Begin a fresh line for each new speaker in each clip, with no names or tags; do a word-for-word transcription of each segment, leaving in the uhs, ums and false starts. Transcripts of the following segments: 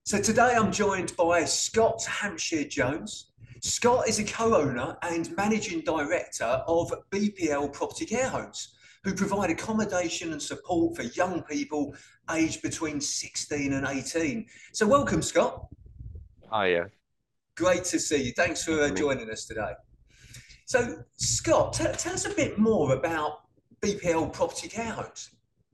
So today I'm joined by Scott Hampshire Jones. Scott is a co-owner and managing director of B P L Property Care Homes, who provide accommodation and support for young people aged between sixteen and eighteen. So welcome, Scott.
Hi, yeah,
Great to see you. Thanks for uh,
definitely.
joining us today. So, Scott, t- tell us a bit more about B P L Property Care Homes.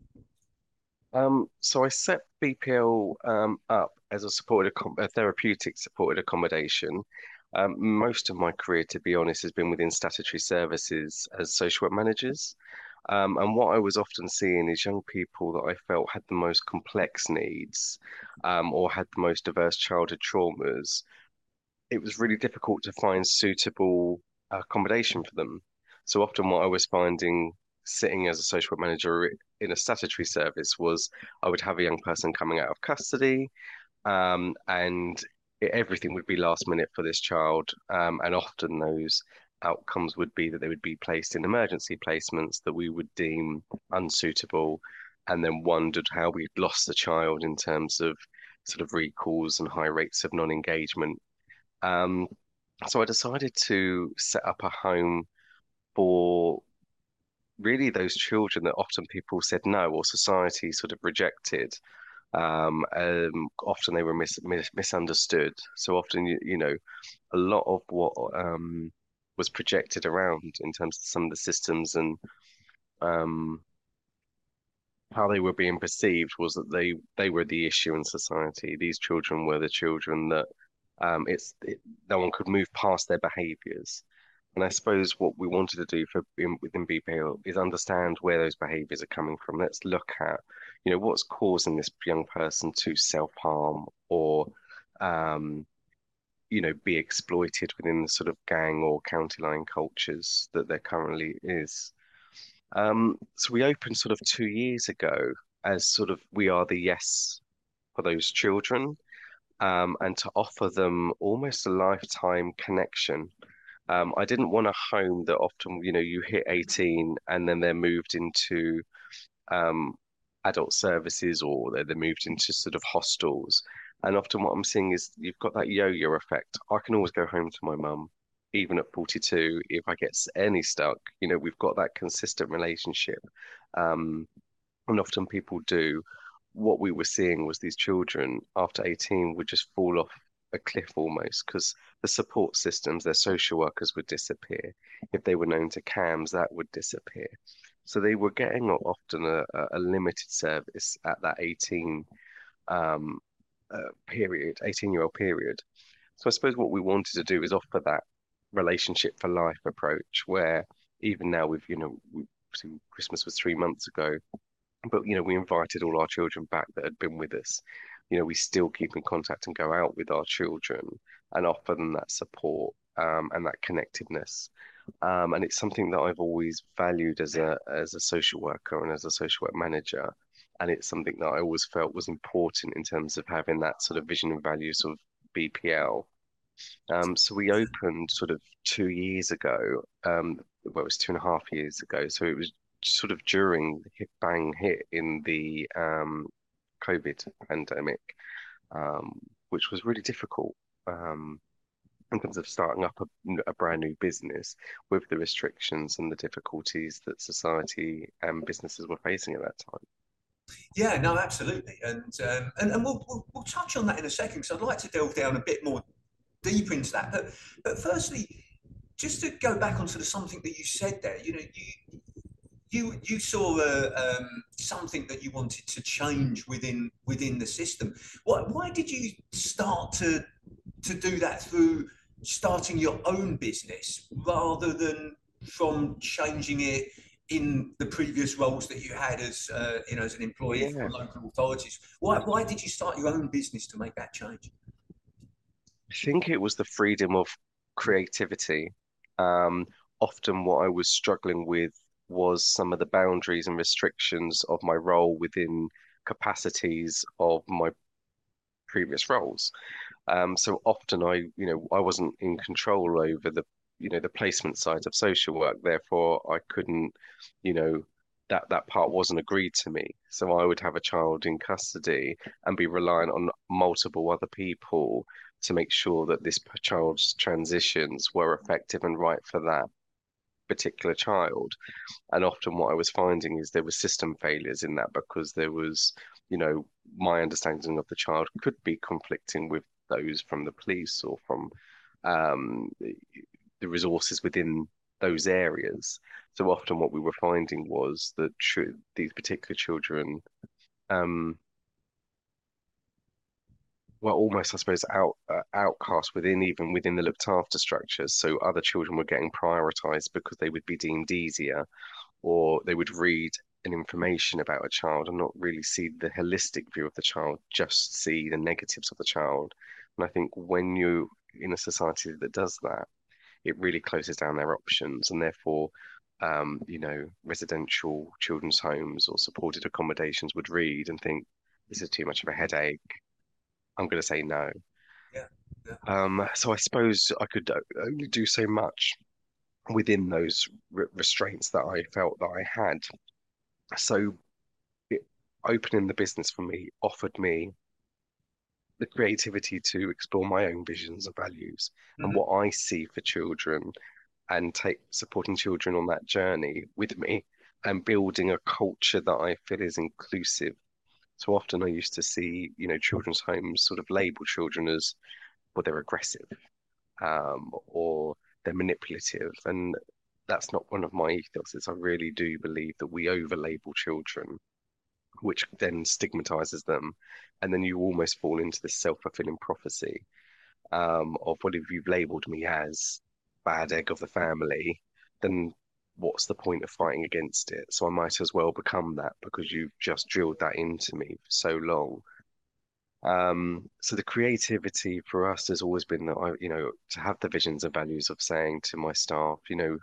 Um, so I set B P L um, up as a supported accom a therapeutic supported accommodation. Um, most of my career, to be honest, has been within statutory services as social work managers. Um, and what I was often seeing is young people that I felt had the most complex needs, um, or had the most diverse childhood traumas. It was really difficult to find suitable accommodation for them. So often, what I was finding sitting as a social work manager in a statutory service was I would have a young person coming out of custody, um, and it, everything would be last minute for this child. Um, and often those outcomes would be that they would be placed in emergency placements that we would deem unsuitable, and then wondered how we'd lost the child in terms of sort of recalls and high rates of non-engagement. Um, so I decided to set up a home for really those children that often people said no or society sort of rejected. Um, um, often they were mis mis misunderstood. So often, you, you know, a lot of what um, was projected around in terms of some of the systems and um, how they were being perceived was that they they were the issue in society. These children were the children that um, it's it, no one could move past their behaviours. And I suppose what we wanted to do for in, within B P L is understand where those behaviours are coming from. Let's look at, you know, what's causing this young person to self-harm or, um, you know, be exploited within the sort of gang or county line cultures that there currently is. Um, so we opened sort of two years ago as sort of we are the yes for those children, um, and to offer them almost a lifetime connection. Um, I didn't want a home that often, you know, you hit eighteen and then they're moved into um, adult services or they're, they're moved into sort of hostels. And often what I'm seeing is you've got that yo-yo effect. I can always go home to my mum, even at forty-two, if I get any stuck. You know, we've got that consistent relationship. Um, and often people do. What we were seeing was these children after eighteen would just fall off a cliff almost because the support systems, their social workers would disappear. If they were known to CAMS, that would disappear. So they were getting often a, a limited service at that eighteen um, uh, period, eighteen year old period. So I suppose what we wanted to do is offer that relationship for life approach where even now we've, you know, we, Christmas was three months ago, but you know, we invited all our children back that had been with us. You know, we still keep in contact and go out with our children and offer them that support um, and that connectiveness. Um, and it's something that I've always valued as a as a social worker and as a social work manager. And it's something that I always felt was important in terms of having that sort of vision and values of B P L. Um, so we opened sort of two years ago. Um, well, it was two and a half years ago. So it was sort of during the hit bang hit in the um, COVID pandemic, um, which was really difficult um, in terms of starting up a, a brand new business with the restrictions and the difficulties that society and businesses were facing at that time.
Yeah, no, absolutely, and um, and and we'll, we'll we'll touch on that in a second because I'd like to delve down a bit more deeper into that. But but firstly, just to go back on sort of something that you said there, you know, you you you saw uh, um, something that you wanted to change within within the system. Why why did you start to to do that through starting your own business rather than from changing it in the previous roles that you had as uh, you know as an employee for
Yeah,
local authorities? Why why did you start your own business to make that change?
I think it was the freedom of creativity. Um, Often what I was struggling with was some of the boundaries and restrictions of my role within capacities of my previous roles. Um, so often I, you know, I wasn't in control over the, you know, the placement side of social work. Therefore, I couldn't, you know, that that part wasn't agreed to me. So I would have a child in custody and be reliant on multiple other people to make sure that this p- child's transitions were effective and right for that particular child. And often what I was finding is there were system failures in that because there was, you know, my understanding of the child could be conflicting with those from the police or from um, the resources within those areas. So often what we were finding was that tr these particular children um, were almost, I suppose, out uh, outcast within even within the looked after structures. So other children were getting prioritized because they would be deemed easier, or they would read an information about a child and not really see the holistic view of the child, just see the negatives of the child. And I think when you in a society that does that, it really closes down their options, and therefore, um, you know, residential children's homes or supported accommodations would read and think, this is too much of a headache. I'm going to say no.
Yeah, yeah.
Um, so I suppose I could o- only do so much within those re restraints that I felt that I had. So it, opening the business for me offered me the creativity to explore my own visions and values and
Mhm.
what I see for children and take supporting children on that journey with me and building a culture that I feel is inclusive. So often I used to see, you know, children's homes sort of label children as, well, they're aggressive, um, or they're manipulative. And that's not one of my ethoses. I really do believe that we over-label children, which then stigmatizes them. And then you almost fall into this self-fulfilling prophecy, um, of what if you've labeled me as bad egg of the family, then what's the point of fighting against it? So I might as well become that because you've just drilled that into me for so long. Um, so the creativity for us has always been that I, you know, to have the visions and values of saying to my staff, you know,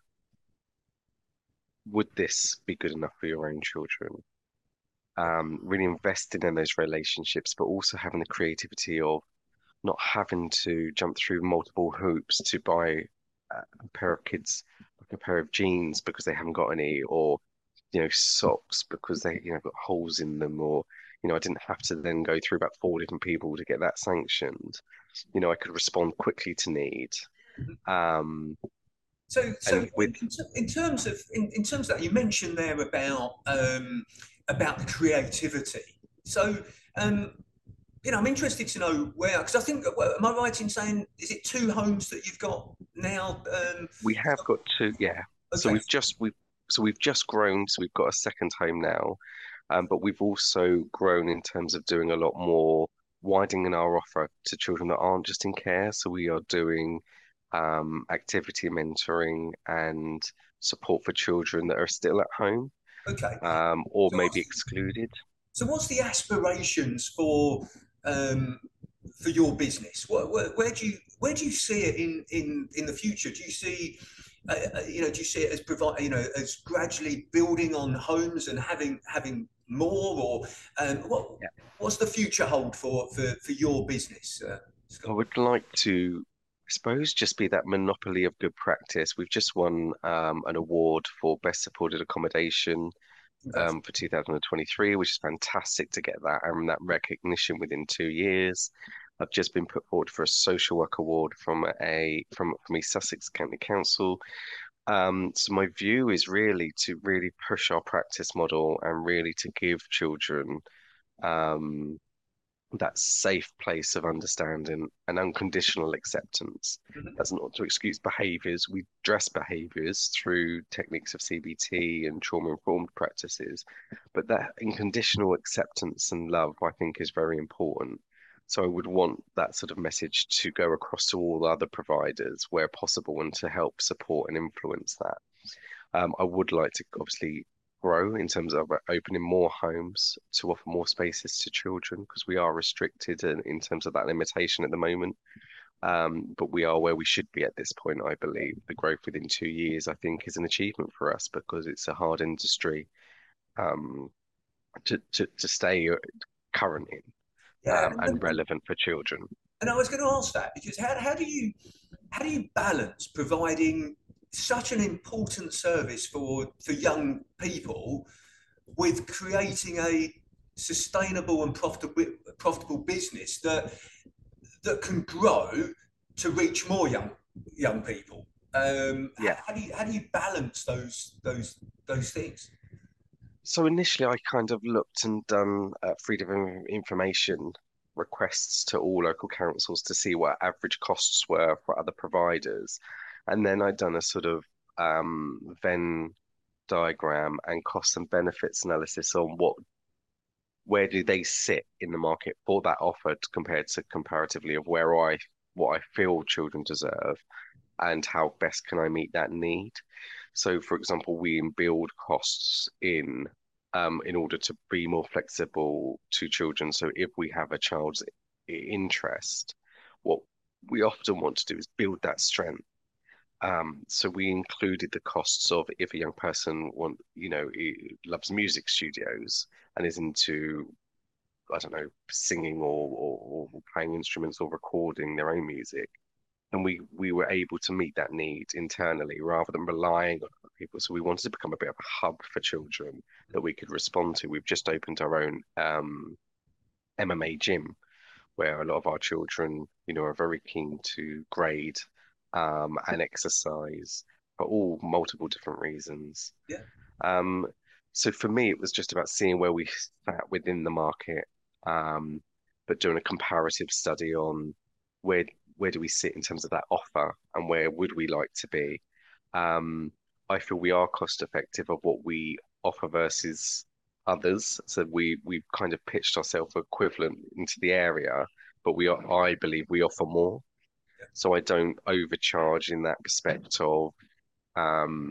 would this be good enough for your own children? Um, really investing in those relationships, but also having the creativity of not having to jump through multiple hoops to buy a a pair of kids, like a pair of jeans because they haven't got any, or you know, socks because they, you know, got holes in them, or you know, I didn't have to then go through about four different people to get that sanctioned. You know, I could respond quickly to need. Um,
So, so
and with
in, in in terms of in, in terms of that, you mentioned there about um, about the creativity. So, um, you know, I'm interested to know where, because I think, well, am I right in saying, is it two homes that you've got now? Um,
we have got to, yeah. So
okay,
we've just we've so we've just grown, so we've got a second home now. Um, but we've also grown in terms of doing a lot more, widening our offer to children that aren't just in care. So we are doing um, activity mentoring and support for children that are still at home,
okay.
um, or
So
maybe
what's
excluded.
so what's the aspirations for um, for your business? What, where, where do you where do you see it in in in the future? Do you see uh, uh, you know, do you see it as provide, you know, as gradually building on homes and having having more, or um, what
Yeah.
what's the future hold for for for your business, uh,
I
Scott?
would like to, I suppose, just be that monopoly of good practice. We've just won um, an award for best supported accommodation um, for two thousand twenty-three, which is fantastic to get that and that recognition within two years. I've just been put forward for a social work award from a from from East Sussex County Council. Um, so my view is really to really push our practice model and really to give children um, that safe place of understanding and unconditional acceptance.
Mhm.
That's not to excuse behaviors. We dress behaviors through techniques of C B T and trauma-informed practices, but that unconditional acceptance and love, I think, is very important. So I would want that sort of message to go across to all other providers where possible and to help support and influence that. Um, I would like to obviously grow in terms of opening more homes to offer more spaces to children because we are restricted in, in terms of that limitation at the moment. Um, but we are where we should be at this point, I believe. The growth within two years, I think, is an achievement for us because it's a hard industry um, to, to, to stay current in
Yeah,
um,
and,
and
and,
relevant for children.
and I was going to ask that because how, how do you how do you balance providing such an important service for for young people with creating a sustainable and profitable profitable business that that can grow to reach more young young people. Um, how,
Yeah.
how do you how do you balance those those those things?
So initially, I kind of looked and done uh, freedom of information requests to all local councils to see what average costs were for other providers, and then I'd done a sort of um, Venn diagram and costs and benefits analysis on what where do they sit in the market for that offer compared to comparatively of where I what I feel children deserve and how best can I meet that need. So, for example, we build costs in um, in order to be more flexible to children. So, if we have a child's interest, what we often want to do is build that strength. Um, so we included the costs of if a young person want, you know, loves music studios and is into, I don't know, singing or, or, or playing instruments or recording their own music, and we we were able to meet that need internally rather than relying on other people. So we wanted to become a bit of a hub for children that we could respond to. We've just opened our own um, M M A gym where a lot of our children, you know, are very keen to grade um, and exercise for all multiple different reasons.
Yeah.
Um, so for me, it was just about seeing where we sat within the market, um, but doing a comparative study on where where do we sit in terms of that offer and where would we like to be. Um, I feel we are cost effective of what we offer versus others. So we we've kind of pitched ourselves equivalent into the area, but we are, I believe we offer more. So I don't overcharge in that respect of um,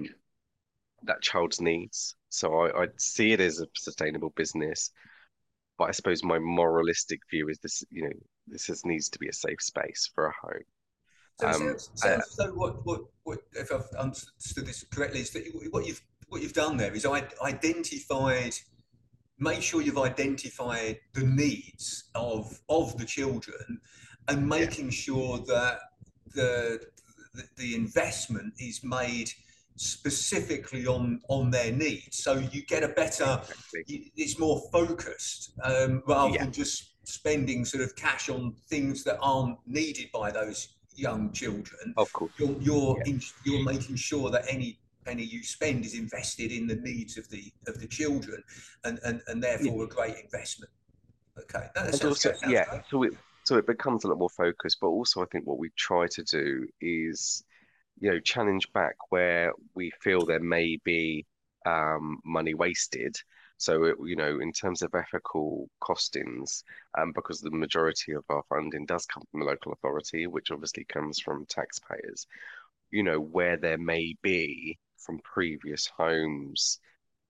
that child's needs. So I, I see it as a sustainable business, but I suppose my moralistic view is this, you know, this is, needs to be a safe space for a home.
So it
Um,
sounds
I,
sounds as though what what what if I've understood this correctly is that what you've what you've done there is identified, make sure you've identified the needs of of the children, and
yeah,
making sure that the the, the investment is made specifically on on their needs, so you get a better,
exactly.
it's more focused, um, rather
Yeah,
than just spending sort of cash on things that aren't needed by those young children.
of course.
You're you're
Yeah,
in, you're making sure that any penny you spend is invested in the needs of the of the children, and and, and
yeah.
therefore a great investment. Okay, no, that
And
sounds
also,
great. Sounds
yeah,
great.
so it so it becomes a lot more focused, but also I think what we try to do is, you know, challenge back where we feel there may be um, money wasted. So, it, you know, in terms of ethical costings, um, because the majority of our funding does come from the local authority, which obviously comes from taxpayers, you know, where there may be from previous homes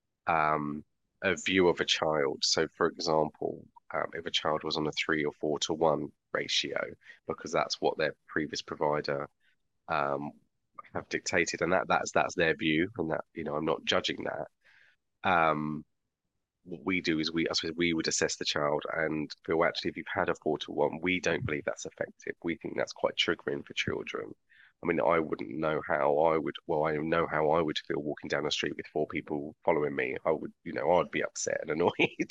um, a view of a child. So, for example, um, if a child was on a three or four to one ratio, because that's what their previous provider um, have dictated, and that that's that's their view, and that you know I'm not judging that. Um, what we do is we, I suppose, we would assess the child and feel actually if you've had a four to one, we don't believe that's effective. We think that's quite triggering for children. I mean, I wouldn't know how I would. Well, I know how I would feel walking down the street with four people following me. I would, you know, I'd be upset and annoyed.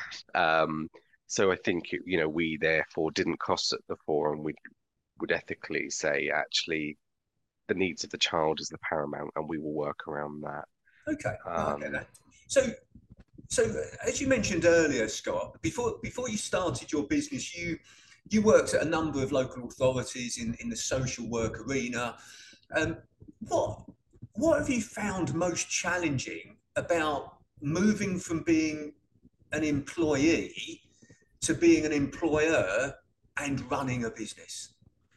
um, so I think you know we therefore didn't cost at the four, and we would ethically say actually the needs of the child is the paramount, and we will work around that.
Okay, no, I get
Um,
that. So, so as you mentioned earlier, Scott, before before you started your business, you you worked at a number of local authorities in, in the social work arena. Um, what what have you found most challenging about moving from being an employee to being an employer and running a business?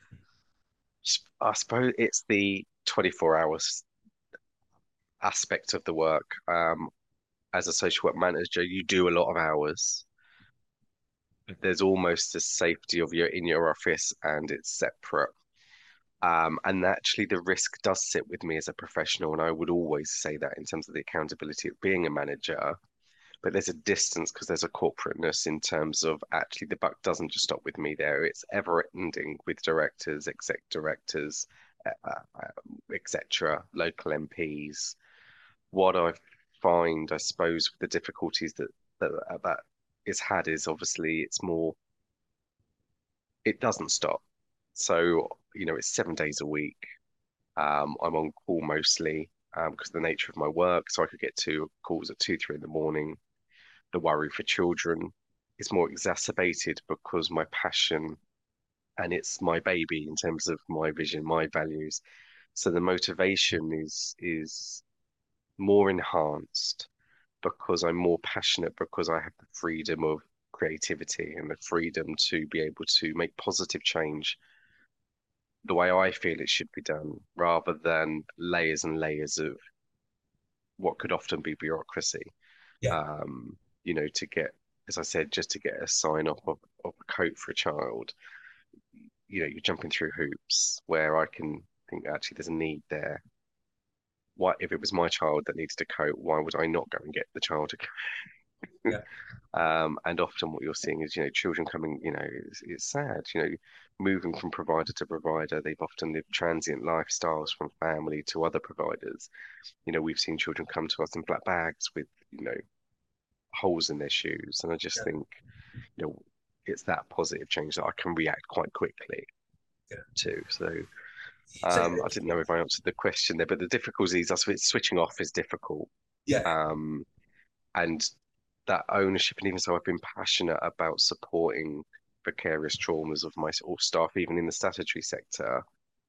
I suppose it's the twenty-four hours aspect of the work. Um, as a social work manager, you do a lot of hours. There's almost a safety of you're in your office and it's separate. Um, and actually, the risk does sit with me as a professional, and I would always say that in terms of the accountability of being a manager. But there's a distance because there's a corporateness in terms of actually the buck doesn't just stop with me there. It's ever ending with directors, exec directors, uh, uh, et cetera, local M Ps. What I've find, I suppose, with the difficulties that that that it's had is obviously it's more it doesn't stop. So, you know, it's seven days a week. Um, I'm on call mostly um, because of the nature of my work. So I could get two calls at two, three in the morning. The worry for children is more exacerbated because my passion and it's my baby in terms of my vision, my values. So the motivation is is more enhanced because I'm more passionate because I have the freedom of creativity and the freedom to be able to make positive change the way I feel it should be done, rather than layers and layers of what could often be bureaucracy.
Yeah.
Um, you know, to get, as I said, just to get a sign off of, of a coat for a child, you know, you're jumping through hoops where I can think actually there's a need there. Why, if it was my child that needs a coat, why would I not go and get the child a coat?
Yeah.
Um, and often what you're seeing is, you know, children coming, you know, it's, it's sad, you know, moving from provider to provider. They've often lived transient lifestyles from family to other providers. You know, we've seen children come to us in black bags with, you know, holes in their shoes. And I just
Yeah.
think, you know, it's that positive change that I can react quite quickly
Yeah.
to. So
So,
um, I didn't know if I answered the question there, but the difficulties, that's what switching off is difficult.
yeah.
Um, and that ownership, and even so, I've been passionate about supporting vicarious traumas of my or staff, even in the statutory sector.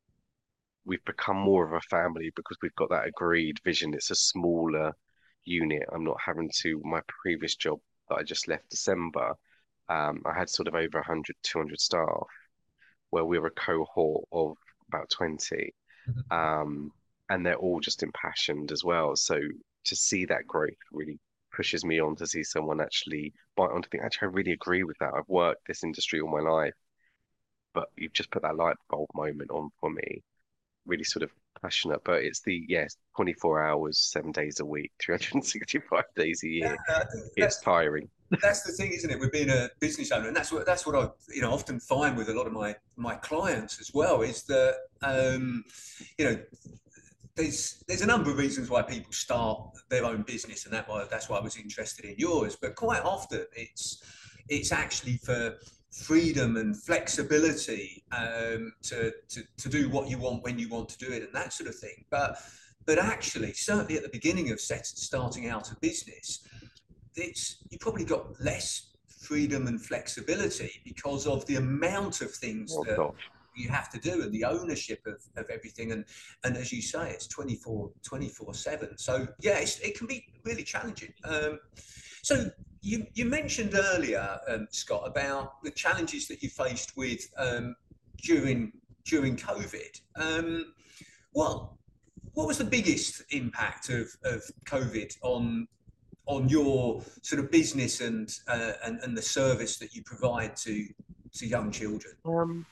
We've become more of a family because we've got that agreed vision. It's a smaller unit. I'm not having to, my previous job that I just left December, um, I had sort of over one hundred, two hundred staff, where we were a cohort of about twenty.
Mhm.
Um, and they're all just impassioned as well. So to see that growth really pushes me on to see someone actually bite onto think, actually, I really agree with that. I've worked this industry all my life, but you've just put that light bulb moment on for me. Really sort of passionate, but it's the yes, twenty-four hours, seven days a week, three hundred sixty-five days a year.
Yeah, I think
It's
that's
tiring.
that's the thing, isn't it? With being a business owner, and that's what that's what I you know often find with a lot of my my clients as well is that um, you know there's there's a number of reasons why people start their own business, and that why that's why I was interested in yours. But quite often it's it's actually for freedom and flexibility um, to, to to do what you want when you want to do it and that sort of thing. But but actually, certainly at the beginning of set, starting out a business, it's you probably got less freedom and flexibility because of the amount of things
Oh
that
gosh.
you have to do and the ownership of, of everything and and as you say it's twenty-four twenty-four seven, so yeah it's, it can be really challenging. um, so you you mentioned earlier, um, Scott, about the challenges that you faced with um, during during COVID. um, what what was the biggest impact of, of COVID on on your sort of business and, uh, and and the service that you provide to to young children?
Um,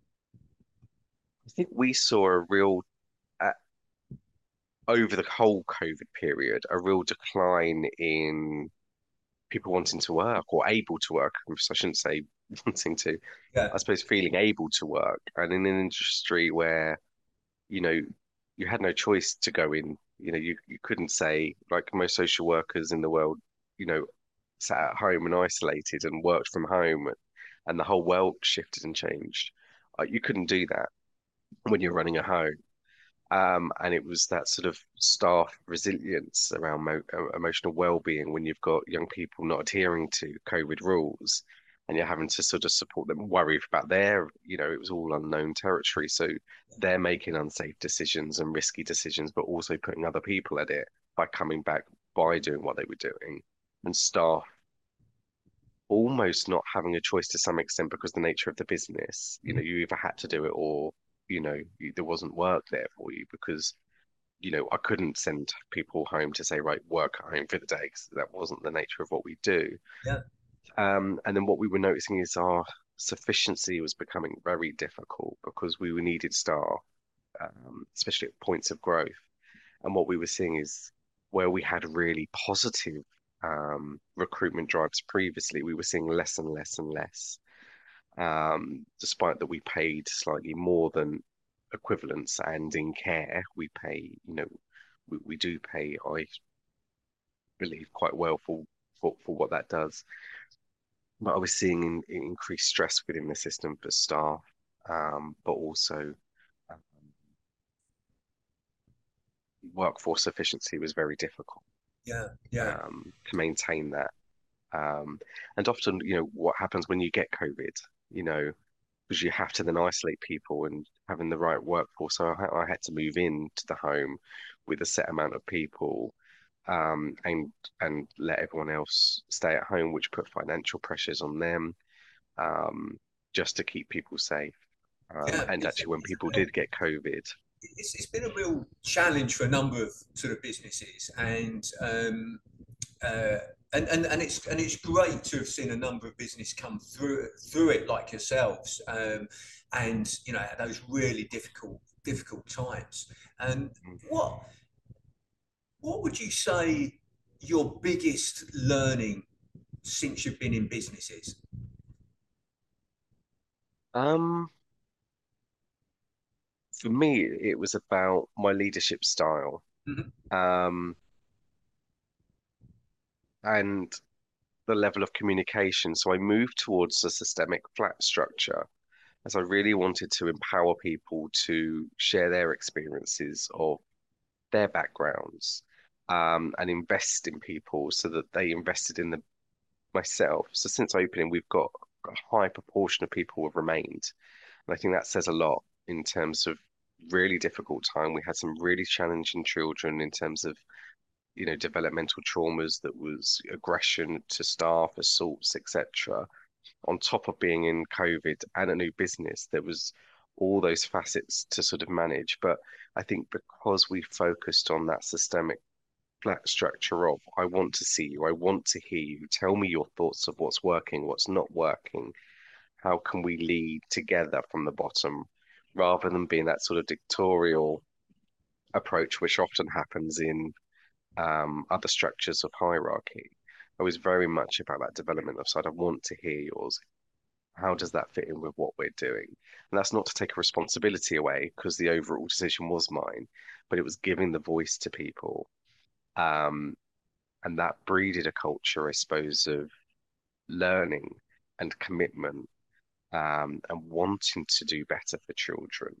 I think we saw a real uh, over the whole COVID period, a real decline in people wanting to work or able to work. I shouldn't say wanting to,
Yeah.
I suppose feeling able to work. And in an industry where, you know, you had no choice to go in, you know, you, you couldn't say, like most social workers in the world, you know, sat at home and isolated and worked from home and the whole world shifted and changed. Uh, you couldn't do that when you're running a home. Um, and it was that sort of staff resilience around mo uh, emotional well-being when you've got young people not adhering to COVID rules and you're having to sort of support them, worry about their, you know, it was all unknown territory. So they're making unsafe decisions and risky decisions, but also putting other people at it by coming back by doing what they were doing. And staff almost not having a choice to some extent because the nature of the business, you know, you either had to do it or, you know, you, there wasn't work there for you because, you know, I couldn't send people home to say, right, work at home for the day because that wasn't the nature of what we do.
Yeah.
Um, and then what we were noticing is our sufficiency was becoming very difficult because we were needed staff, um, especially at points of growth. And what we were seeing is where we had really positive um, recruitment drives previously, we were seeing less and less and less, um, despite that we paid slightly more than equivalents. And in care, we pay, you know, we, we do pay, I believe, quite well for for, for what that does. But I was seeing in, increased stress within the system for staff, um, but also um, workforce efficiency was very difficult
Yeah, yeah,
um, to maintain that. Um, and often, you know, what happens when you get COVID, you know, because you have to then isolate people and having the right workforce. So I, I had to move in to the home with a set amount of people, um, and and let everyone else stay at home, which put financial pressures on them, um, just to keep people safe. Um,
yeah.
and
It's a,
actually, when
it's a
people
real
did get COVID,
it's, it's been a real challenge for a number of sort of businesses, and um, uh, and, and and it's and it's great to have seen a number of business come through through it like yourselves, um, and you know at those really difficult difficult times. And what what would you say your biggest learning since you've been in businesses?
um, for me, it was about my leadership style.
Mhm.
Um, and the level of communication. So I moved towards a systemic flat structure as I really wanted to empower people to share their experiences of their backgrounds, um, and invest in people so that they invested in the, myself. So since opening, we've got a high proportion of people who have remained. And I think that says a lot in terms of really difficult time. We had some really challenging children in terms of you know, developmental traumas that was aggression to staff, assaults, et cetera. On top of being in COVID and a new business, there was all those facets to sort of manage. But I think because we focused on that systemic flat structure of I want to see you, I want to hear you, tell me your thoughts of what's working, what's not working, how can we lead together from the bottom, rather than being that sort of dictatorial approach, which often happens in um, other structures of hierarchy. I was very much about that development of side. I want to hear yours. How does that fit in with what we're doing? And that's not to take a responsibility away because the overall decision was mine, but it was giving the voice to people. Um, and that breeded a culture, I suppose, of learning and commitment, um, and wanting to do better for children.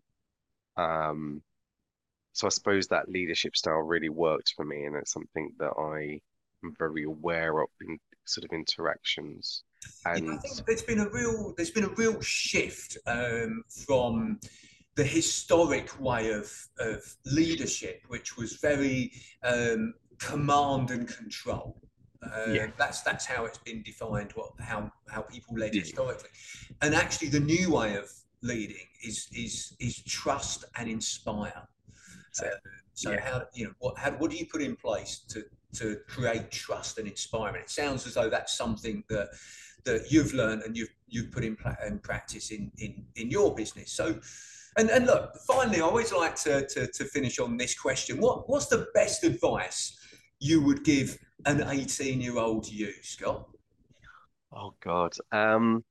Um, So I suppose that leadership style really worked for me, and it's something that I am very aware of in sort of interactions.
Yeah, I
And
think there's been a real there's been a real shift um, from the historic way of of leadership, which was very um, command and control.
yeah,
Uh, that's that's how it's been defined. What how how people led
yeah,
historically, and actually the new way of leading is is is trust and inspire.
that's
Uh,
it.
so
Yeah,
how you know what how what do you put in place to to create trust and inspirement? It sounds as though that's something that that you've learned and you've you've put in, in practice in in in your business. So, and and look, finally, I always like to to, to finish on this question. What what's the best advice you would give an eighteen year old you, Scott?
oh God. Um,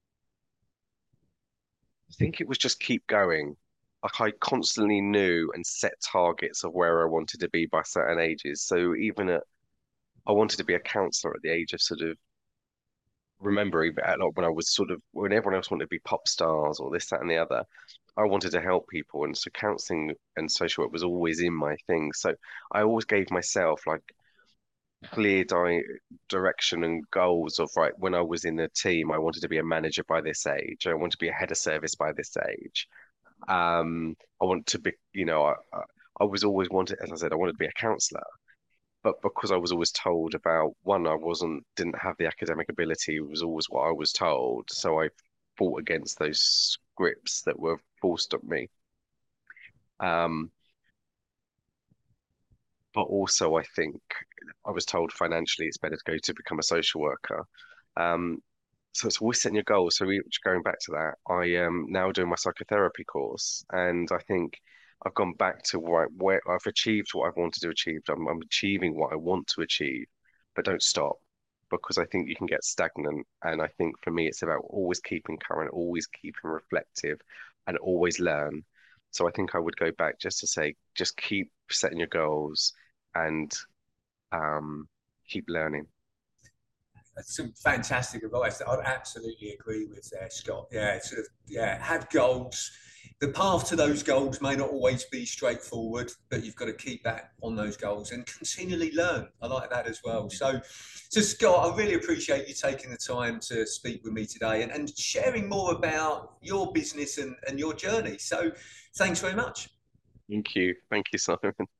I think it was just keep going. Like I constantly knew and set targets of where I wanted to be by certain ages. So even at I wanted to be a counselor at the age of sort of remembering that like when I was sort of when everyone else wanted to be pop stars or this, that, and the other, I wanted to help people, and so counseling and social work was always in my thing. So I always gave myself like clear di direction and goals of right when I was in a team, I wanted to be a manager by this age. I want to be a head of service by this age. Um, I want to be, you know, I, I I was always wanted, as I said, I wanted to be a counselor. But because I was always told about one, I wasn't didn't have the academic ability, it was always what I was told. So I fought against those scripts that were forced on me. Um, but also I think I was told financially it's better to go to become a social worker. Um, so it's always setting your goals. So we, going back to that, I am now doing my psychotherapy course, and I think I've gone back to where, where I've achieved what I've wanted to achieve. I'm, I'm achieving what I want to achieve, but don't stop because I think you can get stagnant. And I think for me, it's about always keeping current, always keeping reflective, and always learn. So I think I would go back just to say, just keep setting your goals and um, keep learning.
That's some fantastic advice. I'd absolutely agree with there, Scott. Yeah, sort of, yeah, have goals. The path to those goals may not always be straightforward, but you've got to keep that on those goals and continually learn. I like that as well. So, so Scott, I really appreciate you taking the time to speak with me today and, and sharing more about your business and, and your journey. So, thanks very much.
Thank you. Thank you, Simon.